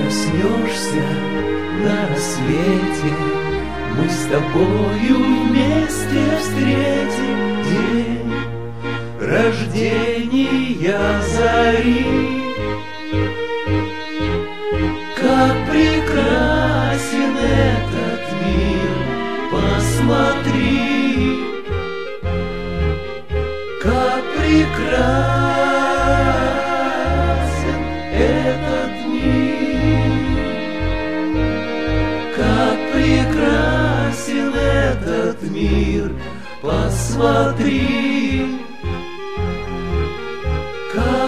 проснешься на рассвете, мы с тобою вместе встретим день рождения зари. Как прекрасен этот мир, посмотри, как прекрасен этот мир, как прекрасен этот мир, посмотри, как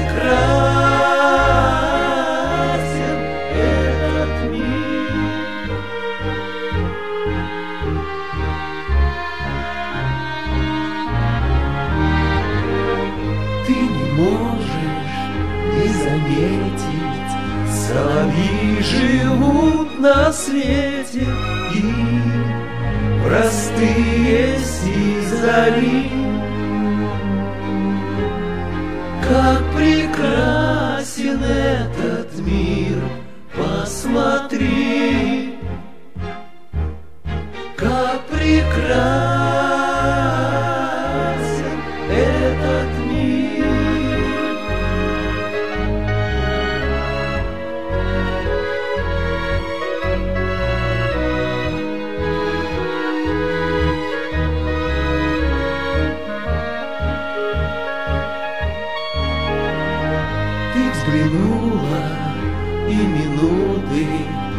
прекрасен этот мир. Ты не можешь не заметить, соловьи живут на свете, и простые сизари. Как прекрасен этот мир, посмотри, как прекрасен этот мир. Ты взглянула, и минуты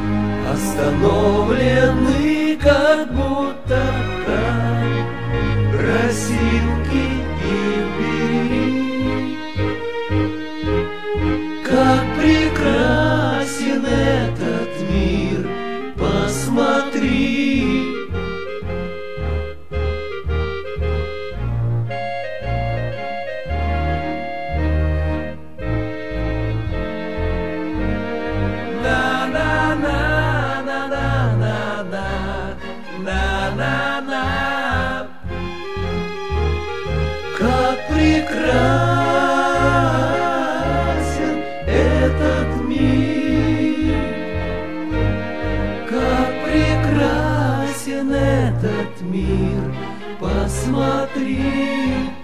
остановлены, как будто как росинки и бери. Как прекрасен этот мир, посмотри, как прекрасен этот мир, как прекрасен этот мир, посмотри.